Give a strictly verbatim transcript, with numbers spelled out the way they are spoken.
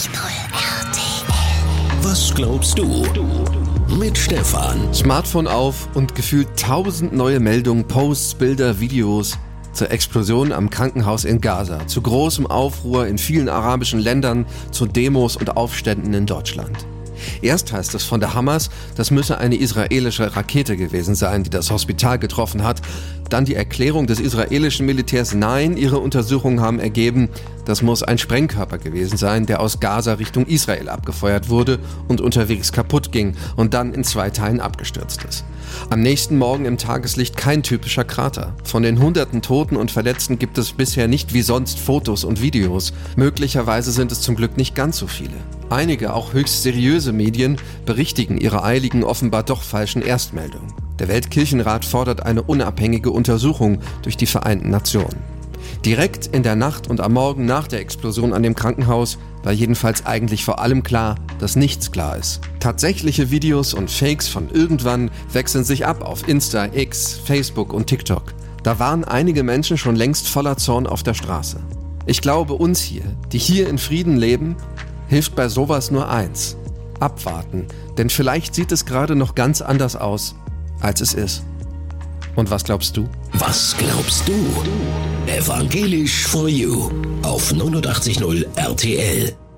R T L. Was glaubst du? Mit Stefan. Smartphone auf und gefühlt tausend neue Meldungen, Posts, Bilder, Videos zur Explosion am Krankenhaus in Gaza, zu großem Aufruhr in vielen arabischen Ländern, zu Demos und Aufständen in Deutschland. Erst heißt es von der Hamas, das müsse eine israelische Rakete gewesen sein, die das Hospital getroffen hat. Dann die Erklärung des israelischen Militärs, nein, ihre Untersuchungen haben ergeben, das muss ein Sprengkörper gewesen sein, der aus Gaza Richtung Israel abgefeuert wurde und unterwegs kaputt ging und dann in zwei Teilen abgestürzt ist. Am nächsten Morgen im Tageslicht kein typischer Krater. Von den hunderten Toten und Verletzten gibt es bisher nicht wie sonst Fotos und Videos. Möglicherweise sind es zum Glück nicht ganz so viele. Einige, auch höchst seriöse Medien, berichtigen ihre eiligen, offenbar doch falschen Erstmeldungen. Der Weltkirchenrat fordert eine unabhängige Untersuchung durch die Vereinten Nationen. Direkt in der Nacht und am Morgen nach der Explosion an dem Krankenhaus war jedenfalls eigentlich vor allem klar, dass nichts klar ist. Tatsächliche Videos und Fakes von irgendwann wechseln sich ab auf Insta, X, Facebook und TikTok. Da waren einige Menschen schon längst voller Zorn auf der Straße. Ich glaube, uns hier, die hier in Frieden leben, hilft bei sowas nur eins: abwarten, denn vielleicht sieht es gerade noch ganz anders aus, als es ist. Und was glaubst du? Was glaubst du? Evangelisch for You auf neunundachtzig Komma null R T L.